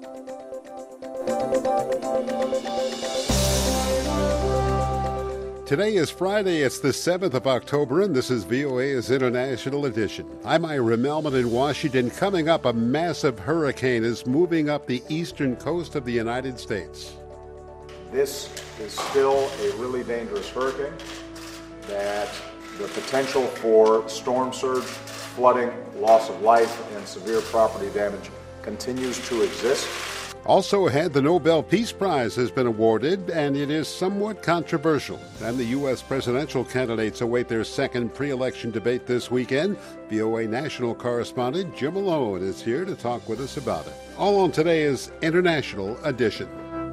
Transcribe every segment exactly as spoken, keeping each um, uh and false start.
Today is Friday, it's the seventh of October, and this is V O A's International Edition. I'm Ira Melman in Washington. Coming up, a massive hurricane is moving up the eastern coast of the United States. This is still a really dangerous hurricane, that the potential for storm surge, flooding, loss of life, and severe property damage continues to exist. Also ahead, the Nobel Peace Prize has been awarded, and it is somewhat controversial. And the U S presidential candidates await their second pre-election debate this weekend. V O A national correspondent Jim Malone is here to talk with us about it. All on today's International Edition.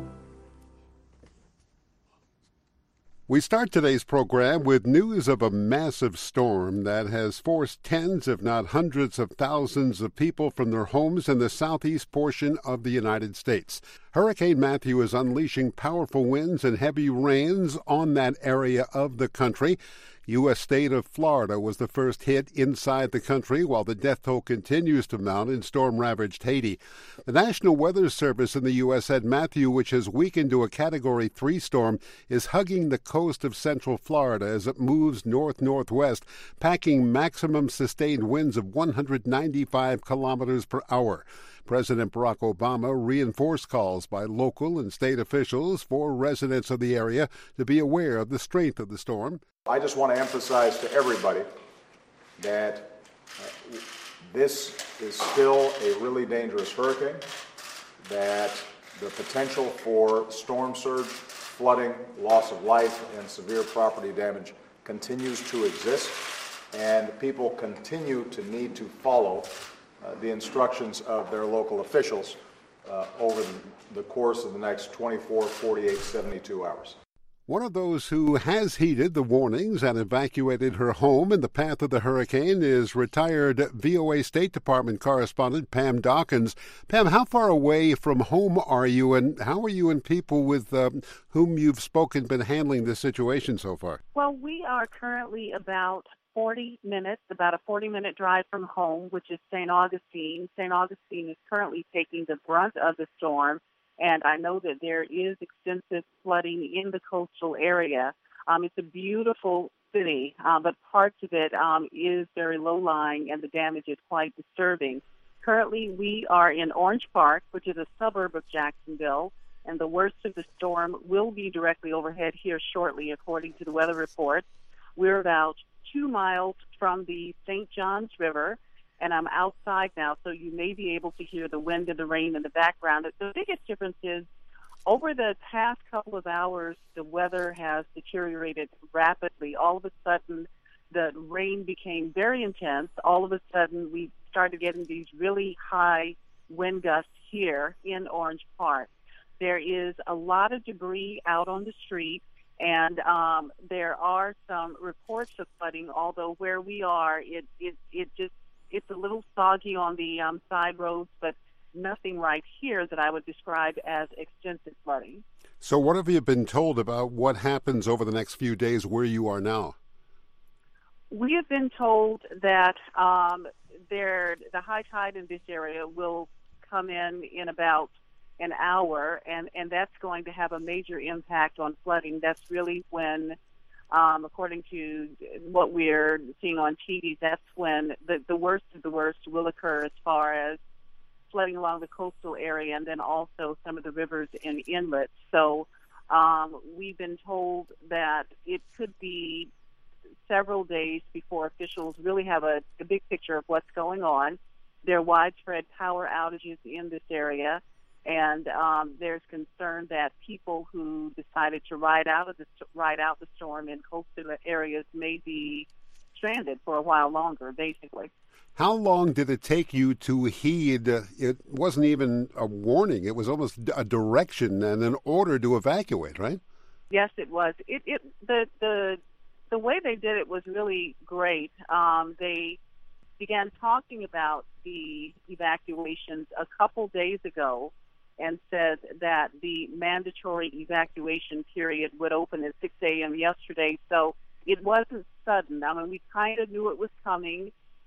We start today's program with news of a massive storm that has forced tens, if not hundreds of thousands of people from their homes in the southeast portion of the United States. Hurricane Matthew is unleashing powerful winds and heavy rains on that area of the country. U S state of Florida was the first hit inside the country, while the death toll continues to mount in storm-ravaged Haiti. The National Weather Service in the U S said Matthew, which has weakened to a Category three storm, is hugging the coast of central Florida as it moves north-northwest, packing maximum sustained winds of one hundred ninety-five kilometers per hour. President Barack Obama reinforced calls by local and state officials for residents of the area to be aware of the strength of the storm. I just want to emphasize to everybody that uh, this is still a really dangerous hurricane, that the potential for storm surge, flooding, loss of life, and severe property damage continues to exist, and people continue to need to follow uh, the instructions of their local officials uh, over the, the course of the next twenty-four, forty-eight, seventy-two hours. One of those who has heeded the warnings and evacuated her home in the path of the hurricane is retired V O A State Department correspondent Pam Dawkins. Pam, how far away from home are you, and how are you and people with um, whom you've spoken been handling this situation so far? Well, we are currently about forty minutes, about a forty-minute drive from home, which is Saint Augustine. Saint Augustine is currently taking the brunt of the storm. And I know that there is extensive flooding in the coastal area. Um, it's a beautiful city, uh, but parts of it um, is very low-lying, and the damage is quite disturbing. Currently, we are in Orange Park, which is a suburb of Jacksonville, and the worst of the storm will be directly overhead here shortly, according to the weather report. We're about two miles from the Saint Johns River, and I'm outside now, so you may be able to hear the wind and the rain in the background. The biggest difference is over the past couple of hours, the weather has deteriorated rapidly. All of a sudden, the rain became very intense. All of a sudden, we started getting these really high wind gusts here in Orange Park. There is a lot of debris out on the street, and um, there are some reports of flooding, although where we are, it, it, it just It's a little soggy on the um, side roads, but nothing right here that I would describe as extensive flooding. So what have you been told about what happens over the next few days where you are now? We have been told that um, there, the high tide in this area will come in in about an hour, and, and that's going to have a major impact on flooding. That's really when Um, according to what we're seeing on T V, that's when the, the worst of the worst will occur as far as flooding along the coastal area, and then also some of the rivers and inlets. So um, we've been told that it could be several days before officials really have a, a big picture of what's going on. There are widespread power outages in this area, and um, there's concern that people who decided to ride out of the ride out the storm in coastal areas may be stranded for a while longer, basically. How long did it take you to heed? Uh, it wasn't even a warning; it was almost a direction and an order to evacuate, right? Yes, it was. It, it the the the way they did it was really great. Um, they began talking about the evacuations a couple days ago, and said that the mandatory evacuation period would open at six a.m. yesterday. So it wasn't sudden. I mean, we kind of knew it was coming,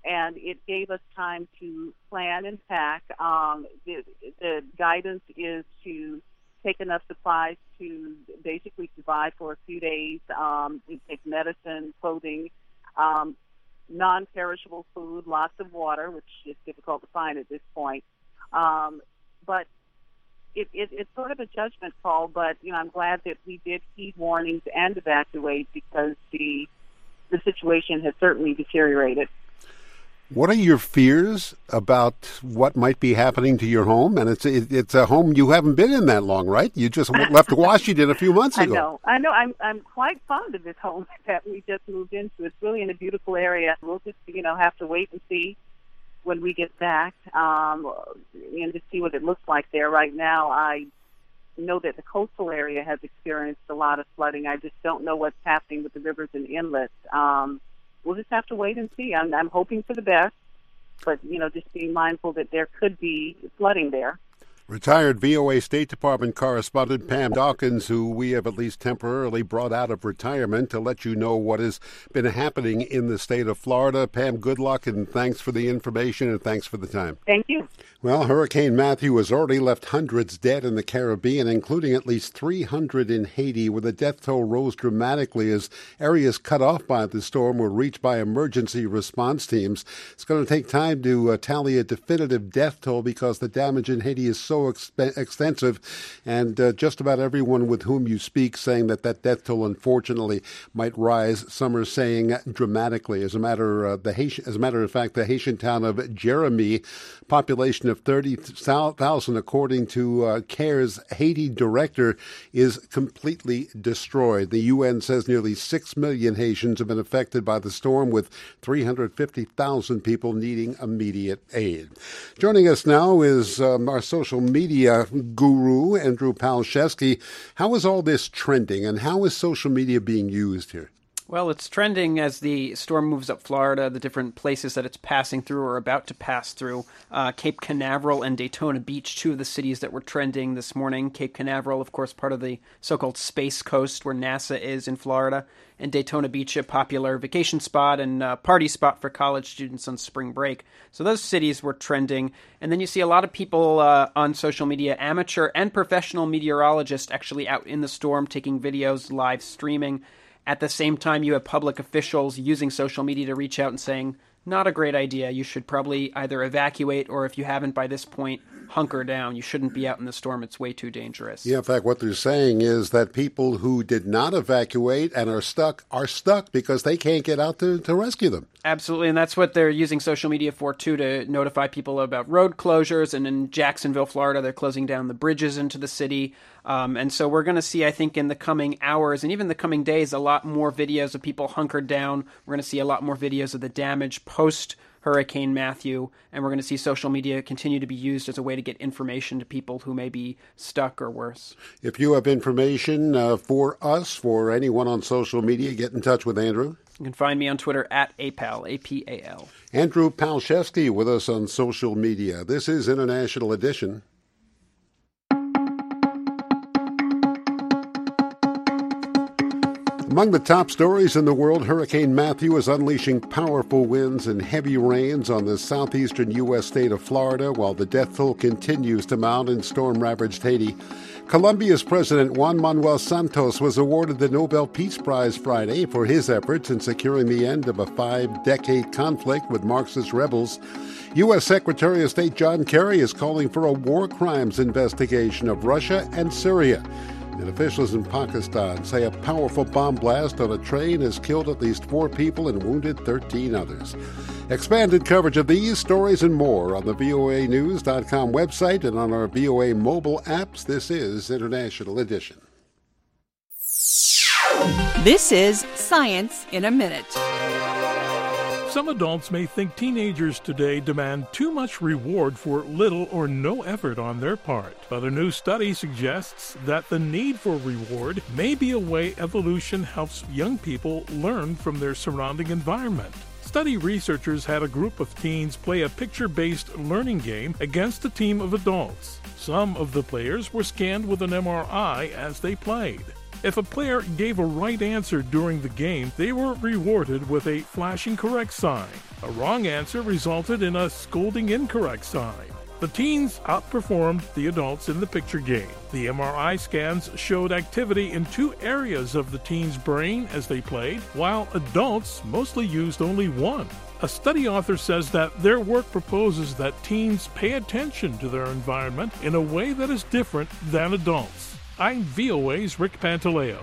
and it gave us time to plan and pack. Um, the, the guidance is to take enough supplies to basically survive for a few days. Um, we take medicine, clothing, um, non-perishable food, lots of water, which is difficult to find at this point. Um, but it, it, it's sort of a judgment call, but you know, I'm glad that we did heed warnings and evacuate because the the situation has certainly deteriorated. What are your fears about what might be happening to your home? And it's it, it's a home you haven't been in that long, right? You just left Washington a few months ago. I know. I know. I'm I'm quite fond of this home that we just moved into. It's really in a beautiful area. We'll just you know have to wait and see when we get back um, and to see what it looks like there. Right now, I know that the coastal area has experienced a lot of flooding. I just don't know what's happening with the rivers and inlets. Um, we'll just have to wait and see. I'm, I'm hoping for the best, but, you know, just being mindful that there could be flooding there. Retired V O A State Department correspondent Pam Dawkins, who we have at least temporarily brought out of retirement to let you know what has been happening in the state of Florida. Pam, good luck, and thanks for the information, and thanks for the time. Thank you. Well, Hurricane Matthew has already left hundreds dead in the Caribbean, including at least three hundred in Haiti, where the death toll rose dramatically as areas cut off by the storm were reached by emergency response teams. It's going to take time to uh, tally a definitive death toll because the damage in Haiti is so exp- extensive, and uh, just about everyone with whom you speak saying that that death toll, unfortunately, might rise. Some are saying dramatically. As a matter, uh, the Haitian, as a matter of fact, the Haitian town of Jeremy, population of thirty thousand, according to uh, CARE's Haiti director, is completely destroyed. The U N says nearly six million Haitians have been affected by the storm, with three hundred fifty thousand people needing immediate aid. Joining us now is um, our social media guru, Andrew Palczewski. How is all this trending, and how is social media being used here? Well, it's trending as the storm moves up Florida, the different places that it's passing through or about to pass through. Uh, Cape Canaveral and Daytona Beach, two of the cities that were trending this morning. Cape Canaveral, of course, part of the so-called Space Coast where NASA is in Florida. And Daytona Beach, a popular vacation spot and uh, party spot for college students on spring break. So those cities were trending. And then you see a lot of people uh, on social media, amateur and professional meteorologists, actually out in the storm taking videos, live streaming. At the same time, you have public officials using social media to reach out and saying, not a great idea. You should probably either evacuate or, if you haven't by this point, hunker down. You shouldn't be out in the storm. It's way too dangerous. Yeah, in fact, what they're saying is that people who did not evacuate and are stuck are stuck because they can't get out to, to rescue them. Absolutely, and that's what they're using social media for, too, to notify people about road closures. And in Jacksonville, Florida, they're closing down the bridges into the city. Um, and so we're going to see, I think, in the coming hours and even the coming days, a lot more videos of people hunkered down. We're going to see a lot more videos of the damage post-Hurricane Matthew. And we're going to see social media continue to be used as a way to get information to people who may be stuck or worse. If you have information uh, for us, for anyone on social media, get in touch with Andrew. You can find me on Twitter at APAL, A P A L. Andrew Palczewski with us on social media. This is International Edition. Among the top stories in the world, Hurricane Matthew is unleashing powerful winds and heavy rains on the southeastern U S state of Florida, while the death toll continues to mount in storm-ravaged Haiti. Colombia's President Juan Manuel Santos was awarded the Nobel Peace Prize Friday for his efforts in securing the end of a five-decade conflict with Marxist rebels. U S Secretary of State John Kerry is calling for a war crimes investigation of Russia and Syria. And officials in Pakistan say a powerful bomb blast on a train has killed at least four people and wounded thirteen others. Expanded coverage of these stories and more on the V O A news dot com website and on our V O A mobile apps. This is International Edition. This is Science in a Minute. Some adults may think teenagers today demand too much reward for little or no effort on their part. But a new study suggests that the need for reward may be a way evolution helps young people learn from their surrounding environment. Study researchers had a group of teens play a picture-based learning game against a team of adults. Some of the players were scanned with an M R I as they played. If a player gave a right answer during the game, they were rewarded with a flashing correct sign. A wrong answer resulted in a scolding incorrect sign. The teens outperformed the adults in the picture game. The M R I scans showed activity in two areas of the teens' brain as they played, while adults mostly used only one. A study author says that their work proposes that teens pay attention to their environment in a way that is different than adults. I'm V O A's Rick Pantaleo.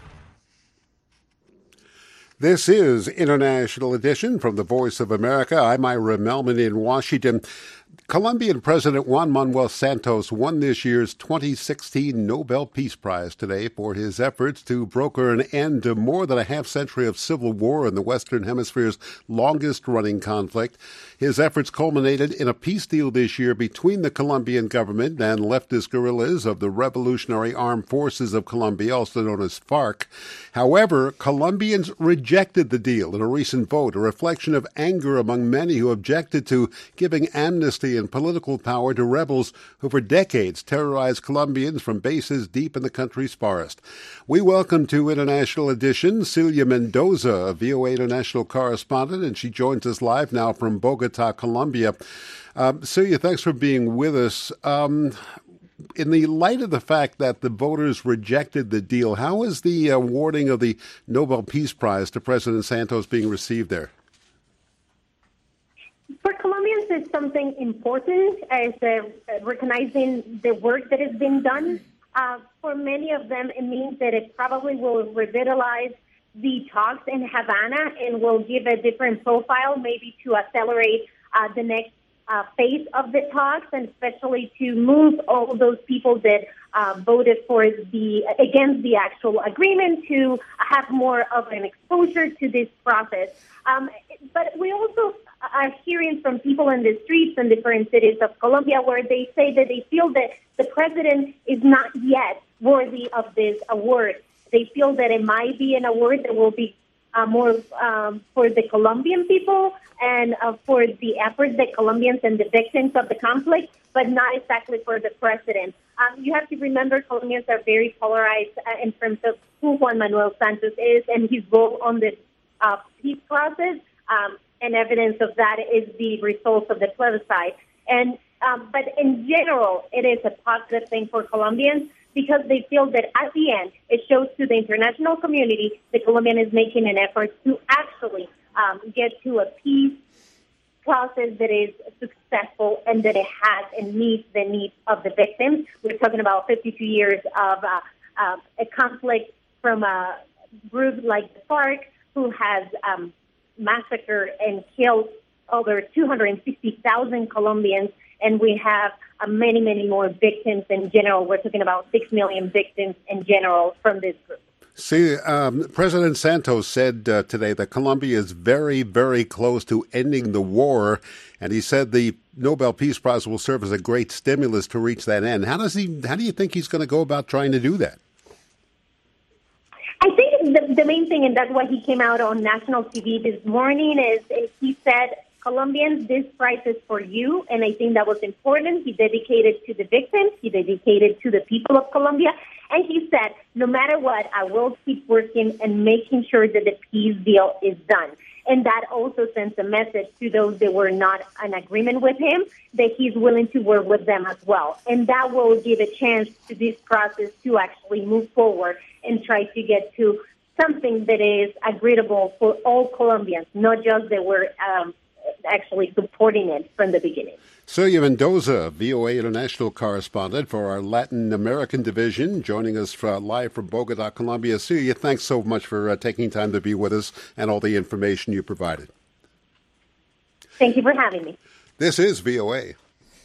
This is International Edition from the Voice of America. I'm Ira Melman in Washington. Colombian President Juan Manuel Santos won this year's twenty sixteen Nobel Peace Prize today for his efforts to broker an end to more than a half century of civil war in the Western Hemisphere's longest-running conflict. His efforts culminated in a peace deal this year between the Colombian government and leftist guerrillas of the Revolutionary Armed Forces of Colombia, also known as FARC. However, Colombians rejected the deal in a recent vote, a reflection of anger among many who objected to giving amnesty and political power to rebels who for decades terrorized Colombians from bases deep in the country's forest. We welcome to International Edition Celia Mendoza, a V O A international correspondent, and she joins us live now from Bogota, Colombia. Um, Celia, thanks for being with us. Um, in the light of the fact that the voters rejected the deal, how is the awarding of the Nobel Peace Prize to President Santos being received there? For Colombians, it's something important as uh, recognizing the work that has been done. Uh, for many of them, it means that it probably will revitalize the talks in Havana and will give a different profile, maybe to accelerate uh, the next uh, phase of the talks, and especially to move all those people that uh, voted for the against the actual agreement to have more of an exposure to this process. Um, but we also are hearing from people in the streets in different cities of Colombia where they say that they feel that the president is not yet worthy of this award. They feel that it might be an award that will be uh, more um, for the Colombian people and uh, for the efforts that Colombians and the victims of the conflict, but not exactly for the president. Um, you have to remember Colombians are very polarized uh, in terms of who Juan Manuel Santos is and his role on the uh, peace process. Um, and evidence of that is the results of the plebiscite. And um, but in general, it is a positive thing for Colombians because they feel that at the end, it shows to the international community that Colombia is making an effort to actually um, get to a peace process that is successful and that it has and meets the needs of the victims. We're talking about fifty-two years of uh, uh, a conflict from a group like the FARC who has um, massacred and killed over two hundred sixty thousand Colombians, and we have uh, many, many more victims in general. We're talking about six million victims in general from this group. See, um, President Santos said uh, today that Colombia is very, very close to ending the war, and he said the Nobel Peace Prize will serve as a great stimulus to reach that end. How does he? How do you think he's going to go about trying to do that? I think the, the main thing, and that's why he came out on national T V this morning, is, is he said, Colombians, this prize is for you, and I think that was important. He dedicated to the victims, he dedicated to the people of Colombia, and he said, no matter what, I will keep working and making sure that the peace deal is done. And that also sends a message to those that were not in agreement with him that he's willing to work with them as well. And that will give a chance to this process to actually move forward and try to get to something that is agreeable for all Colombians, not just that we're um, actually supporting it from the beginning. Celia Mendoza, V O A international correspondent for our Latin American division, joining us for, live from Bogota, Colombia. Celia, thanks so much for uh, taking time to be with us and all the information you provided. Thank you for having me. This is V O A.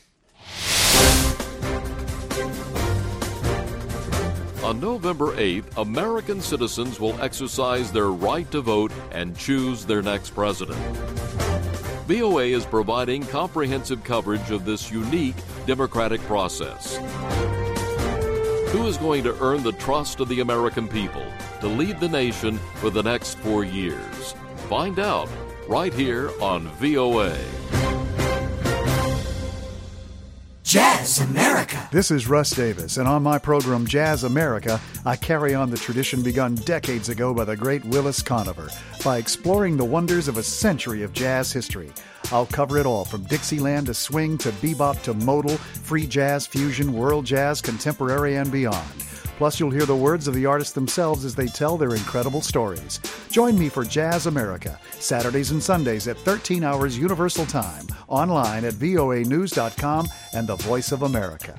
On November eighth, American citizens will exercise their right to vote and choose their next president. V O A is providing comprehensive coverage of this unique democratic process. Who is going to earn the trust of the American people to lead the nation for the next four years? Find out right here on V O A. Jazz America. This is Russ Davis, and on my program Jazz America, I carry on the tradition begun decades ago by the great Willis Conover by exploring the wonders of a century of jazz history. I'll cover it all, from Dixieland to swing to bebop to modal, free jazz, fusion, world jazz, contemporary, and beyond. Plus, you'll hear the words of the artists themselves as they tell their incredible stories. Join me for Jazz America, Saturdays and Sundays at thirteen hours Universal Time, online at V O A news dot com and the Voice of America.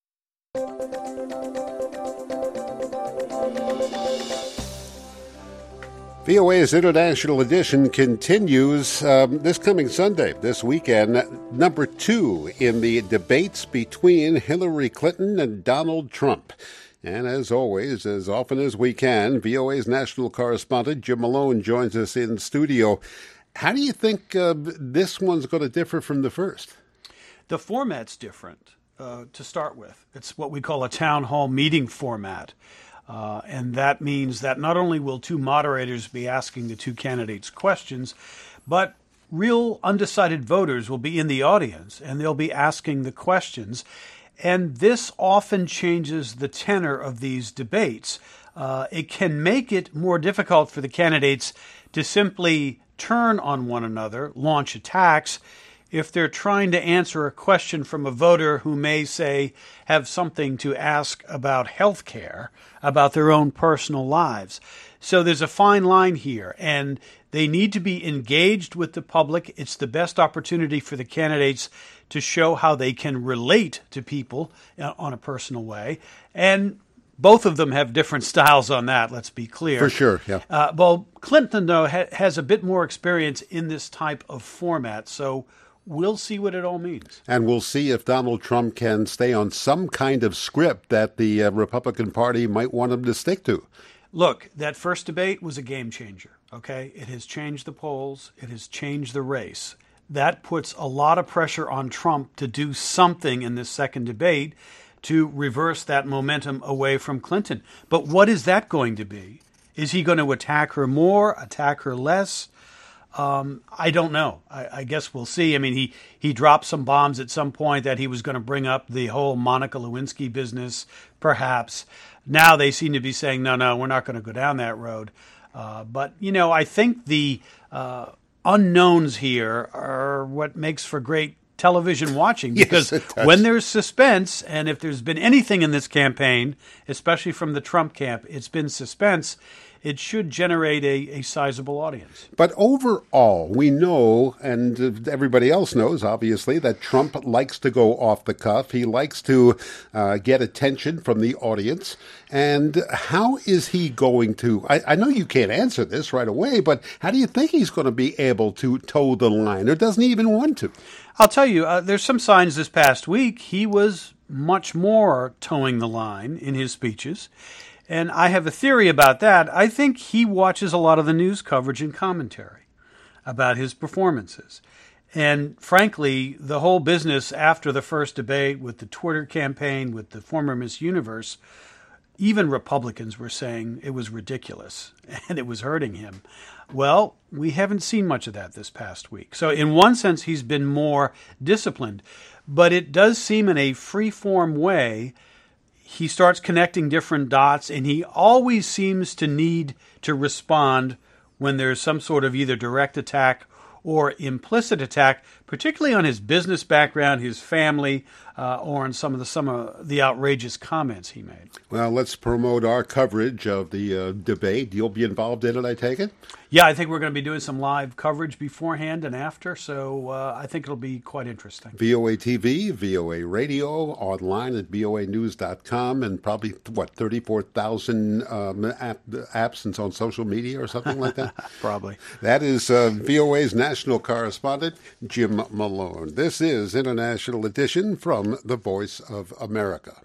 V O A's International Edition continues um, this coming Sunday, this weekend, number two in the debates between Hillary Clinton and Donald Trump. And as always, as often as we can, V O A's national correspondent Jim Malone joins us in studio. How do you think uh, this one's going to differ from the first? The format's different, uh, to start with. It's what we call a town hall meeting format. Uh, and that means that not only will two moderators be asking the two candidates questions, but real undecided voters will be in the audience and they'll be asking the questions. And this often changes the tenor of these debates. Uh, it can make it more difficult for the candidates to simply turn on one another, launch attacks, if they're trying to answer a question from a voter who may, say, have something to ask about health care, about their own personal lives. So there's a fine line here, and they need to be engaged with the public. It's the best opportunity for the candidates to show how they can relate to people on a personal way. And both of them have different styles on that, let's be clear. For sure, yeah. Uh, well, Clinton, though, ha- has a bit more experience in this type of format, so we'll see what it all means. And we'll see if Donald Trump can stay on some kind of script that the uh, Republican Party might want him to stick to. Look, that first debate was a game changer, okay? It has changed the polls. It has changed the race. That puts a lot of pressure on Trump to do something in this second debate to reverse that momentum away from Clinton. But what is that going to be? Is he going to attack her more, attack her less? Um, I don't know. I, I guess we'll see. I mean, he, he dropped some bombs at some point that he was going to bring up the whole Monica Lewinsky business, perhaps. Now they seem to be saying, no, no, we're not going to go down that road. Uh, but, you know, I think the uh, unknowns here are what makes for great television watching, because yes, when there's suspense, and if there's been anything in this campaign, especially from the Trump camp, it's been suspense, it should generate a, a sizable audience. But overall, we know, and everybody else knows, obviously, that Trump likes to go off the cuff. He likes to uh, get attention from the audience. And how is he going to, I, I know you can't answer this right away, but how do you think he's going to be able to toe the line, or doesn't he even want to? I'll tell you, uh, there's some signs this past week he was much more towing the line in his speeches. And I have a theory about that. I think he watches a lot of the news coverage and commentary about his performances. And frankly, the whole business after the first debate with the Twitter campaign, with the former Miss Universe, even Republicans were saying it was ridiculous and it was hurting him. Well, we haven't seen much of that this past week. So in one sense, he's been more disciplined. But it does seem in a free-form way he starts connecting different dots, and he always seems to need to respond when there's some sort of either direct attack or implicit attack, particularly on his business background, his family, uh, or on some of the some of the outrageous comments he made. Well, let's promote our coverage of the uh, debate. You'll be involved in it, I take it? Yeah, I think we're going to be doing some live coverage beforehand and after, so uh, I think it'll be quite interesting. V O A T V, V O A Radio, online at V O A news dot com, and probably, what, thirty-four thousand um, app, apps on social media or something like that? Probably. That is uh, V O A's national correspondent, Jim Malone. This is International Edition from the Voice of America.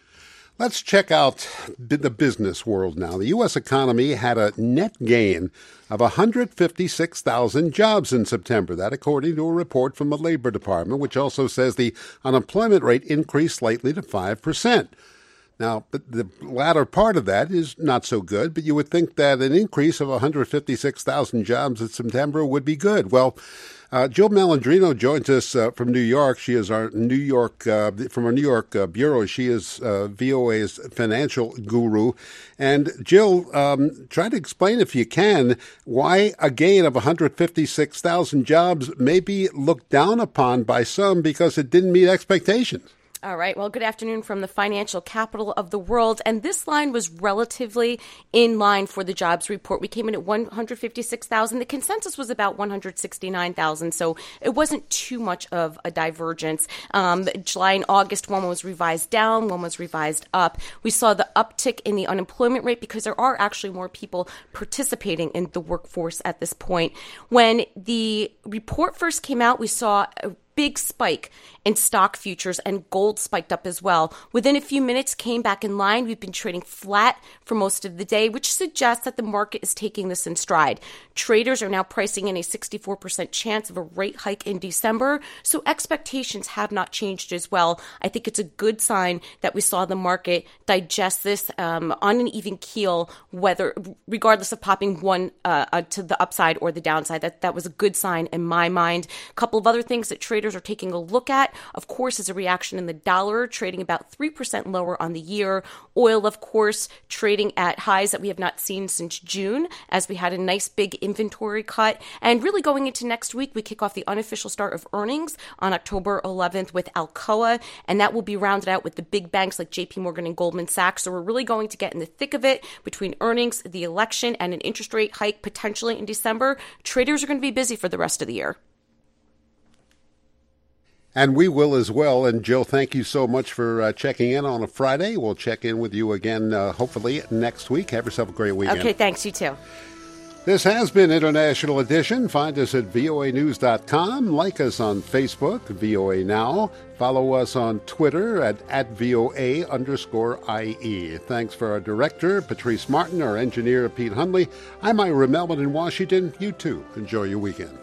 Let's check out the business world now. The U S economy had a net gain of one hundred fifty-six thousand jobs in September. That according to a report from the Labor Department, which also says the unemployment rate increased slightly to five percent. Now, the latter part of that is not so good, but you would think that an increase of one hundred fifty-six thousand jobs in September would be good. Well, Uh, Jill Malandrino joins us uh, from New York. She is our New York, uh, from our New York uh, bureau. She is uh, V O A's financial guru. And Jill, um, try to explain, if you can, why a gain of one hundred fifty-six thousand jobs may be looked down upon by some because it didn't meet expectations. All right. Well, good afternoon from the financial capital of the world. And this line was relatively in line for the jobs report. We came in at one hundred fifty-six thousand. The consensus was about one hundred sixty-nine thousand. So it wasn't too much of a divergence. Um, July and August, one was revised down, one was revised up. We saw the uptick in the unemployment rate because there are actually more people participating in the workforce at this point. When the report first came out, we saw a big spike in stock futures, and gold spiked up as well. Within a few minutes, came back in line. We've been trading flat for most of the day, which suggests that the market is taking this in stride. Traders are now pricing in a sixty-four percent chance of a rate hike in December, so expectations have not changed as well. I think it's a good sign that we saw the market digest this um, on an even keel, whether regardless of popping one uh, uh, to the upside or the downside. That that was a good sign in my mind. A couple of other things that traders are taking a look at, of course, is a reaction in the dollar, trading about three percent lower on the year. Oil, of course, trading at highs that we have not seen since June, as we had a nice big inventory cut. And really going into next week, we kick off the unofficial start of earnings on October eleventh with Alcoa, and that will be rounded out with the big banks like J P Morgan and Goldman Sachs. So we're really going to get in the thick of it between earnings, the election, and an interest rate hike potentially in December. Traders are going to be busy for the rest of the year. And we will as well. And Jill, thank you so much for uh, checking in on a Friday. We'll check in with you again, uh, hopefully, next week. Have yourself a great weekend. Okay, thanks. You too. This has been International Edition. Find us at V O A news dot com. Like us on Facebook, V O A Now. Follow us on Twitter at, at V O A underscore I E. Thanks for our director, Patrice Martin, our engineer, Pete Hundley. I'm Ira Melvin in Washington. You too. Enjoy your weekend.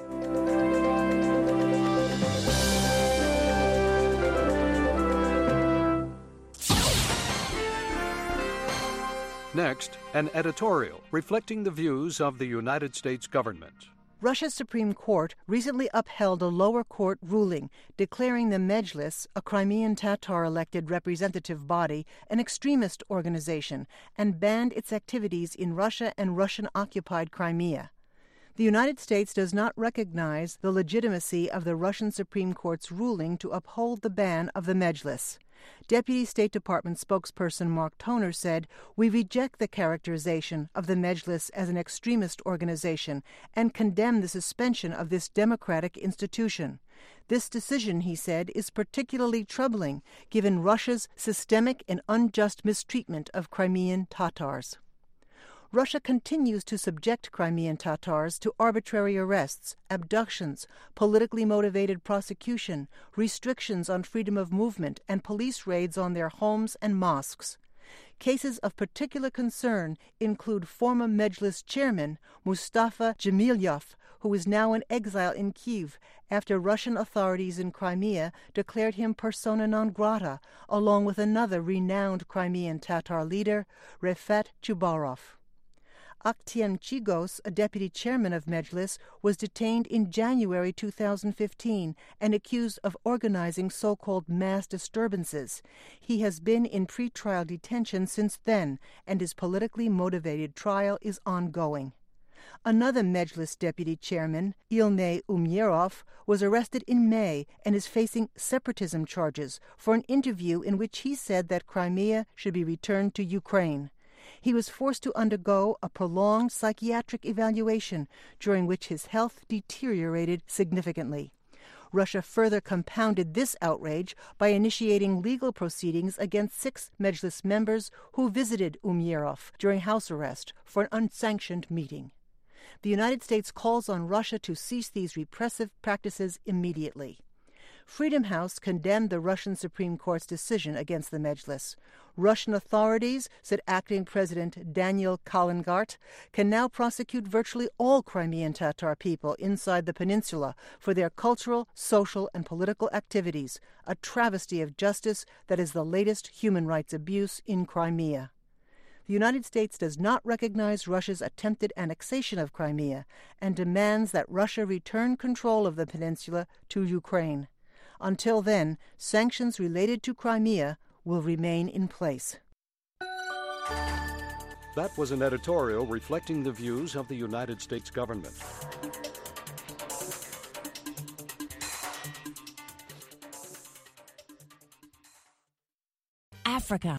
Next, an editorial reflecting the views of the United States government. Russia's Supreme Court recently upheld a lower court ruling declaring the Mejlis, a Crimean Tatar-elected representative body, an extremist organization, and banned its activities in Russia and Russian-occupied Crimea. The United States does not recognize the legitimacy of the Russian Supreme Court's ruling to uphold the ban of the Mejlis. Deputy State Department spokesperson Mark Toner said, "We reject the characterization of the Mejlis as an extremist organization and condemn the suspension of this democratic institution. This decision," he said, "is particularly troubling given Russia's systemic and unjust mistreatment of Crimean Tatars." Russia continues to subject Crimean Tatars to arbitrary arrests, abductions, politically motivated prosecution, restrictions on freedom of movement, and police raids on their homes and mosques. Cases of particular concern include former Mejlis chairman Mustafa Dzhemilev, who is now in exile in Kyiv after Russian authorities in Crimea declared him persona non grata, along with another renowned Crimean Tatar leader, Refat Chubarov. Aktiem Chigos, a deputy chairman of Mejlis, was detained in January two thousand fifteen and accused of organizing so-called mass disturbances. He has been in pretrial detention since then, and his politically motivated trial is ongoing. Another Mejlis deputy chairman, Ilnei Umyerov, was arrested in May and is facing separatism charges for an interview in which he said that Crimea should be returned to Ukraine. He was forced to undergo a prolonged psychiatric evaluation, during which his health deteriorated significantly. Russia further compounded this outrage by initiating legal proceedings against six Mejlis members who visited Umyerov during house arrest for an unsanctioned meeting. The United States calls on Russia to cease these repressive practices immediately. Freedom House condemned the Russian Supreme Court's decision against the Mejlis. Russian authorities, said acting President Daniel Kalingart, can now prosecute virtually all Crimean Tatar people inside the peninsula for their cultural, social, and political activities, a travesty of justice that is the latest human rights abuse in Crimea. the United States does not recognize Russia's attempted annexation of Crimea and demands that Russia return control of the peninsula to Ukraine. Until then, sanctions related to Crimea will remain in place. That was an editorial reflecting the views of the United States government. Africa.